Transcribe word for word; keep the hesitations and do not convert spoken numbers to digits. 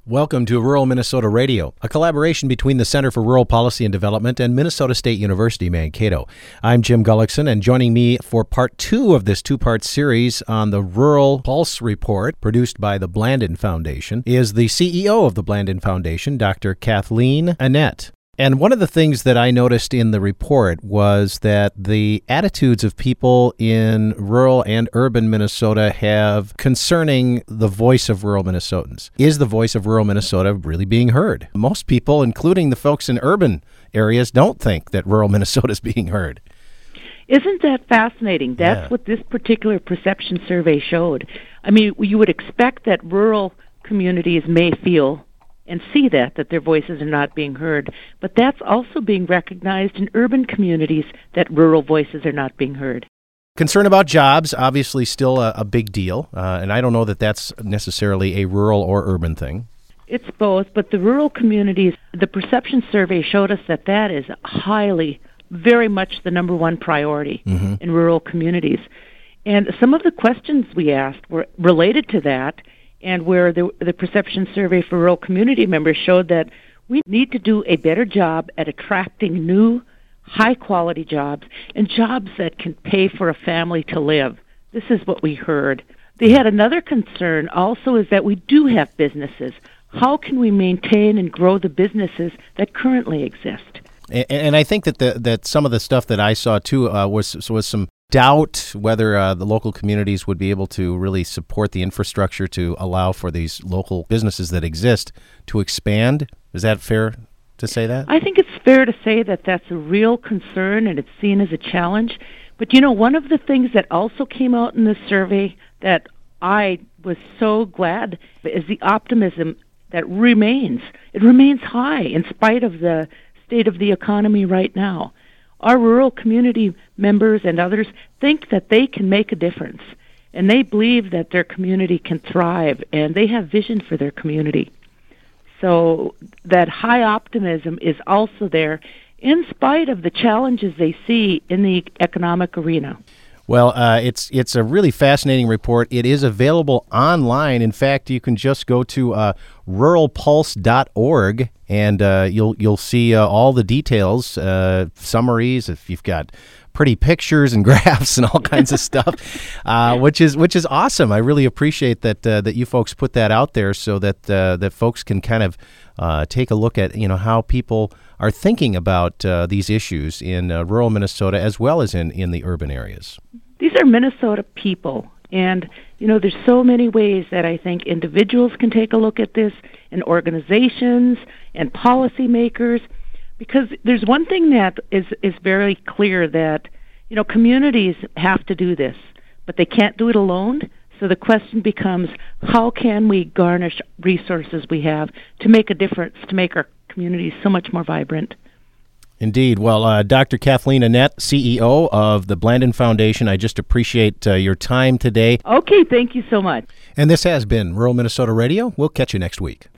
Welcome to Rural Minnesota Radio, a collaboration between the Center for Rural Policy and Development and Minnesota State University, Mankato. I'm Jim Gullickson, and joining me for part two of this two-part series on the Rural Pulse Report, produced by the Blandin Foundation, is the C E O of the Blandin Foundation, Doctor Kathleen Annett. And one of the things that I noticed in the report was that the attitudes of people in rural and urban Minnesota have concerning the voice of rural Minnesotans. Is the voice of rural Minnesota really being heard? Most people, including the folks in urban areas, don't think that rural Minnesota is being heard. Isn't that fascinating? That's Yeah. what this particular perception survey showed. I mean, you would expect that rural communities may feel and see that, that their voices are not being heard. But that's also being recognized in urban communities, that rural voices are not being heard. Concern about jobs, obviously still a, a big deal, uh, and I don't know that that's necessarily a rural or urban thing. It's both, but the rural communities, the perception survey showed us that that is highly, very much the number one priority Mm-hmm. in rural communities. And some of the questions we asked were related to that, and where the, the perception survey for rural community members showed that we need to do a better job at attracting new, high-quality jobs and jobs that can pay for a family to live. This is what we heard. They had another concern also, is that we do have businesses. How can we maintain and grow the businesses that currently exist? And, and I think that the, that some of the stuff that I saw too uh, was was some doubt whether uh, the local communities would be able to really support the infrastructure to allow for these local businesses that exist to expand. Is that fair to say that? I think it's fair to say that that's a real concern and it's seen as a challenge. But, you know, one of the things that also came out in this survey that I was so glad is the optimism that remains. It remains high in spite of the state of the economy right now. Our rural community members and others think that they can make a difference, and they believe that their community can thrive, and they have vision for their community. So that high optimism is also there in spite of the challenges they see in the economic arena. Well, uh, it's it's a really fascinating report. It is available online. In fact, you can just go to uh, rural pulse dot org, and uh, you'll you'll see uh, all the details, uh, summaries. If you've got pretty pictures and graphs and all kinds of stuff, uh, which is which is awesome. I really appreciate that uh, that you folks put that out there so that uh, that folks can kind of uh, take a look at you know how people are thinking about uh, these issues in uh, rural Minnesota as well as in, in the urban areas. These are Minnesota people, and, you know, there's so many ways that I think individuals can take a look at this, and organizations and policymakers, because there's one thing that is, is very clear, that, you know, communities have to do this, but they can't do it alone. So the question becomes, how can we garnish resources we have to make a difference, to make our communities so much more vibrant? Indeed. Well, uh, Doctor Kathleen Annett, C E O of the Blandin Foundation, I just appreciate uh, your time today. Okay, thank you so much. And this has been Rural Minnesota Radio. We'll catch you next week.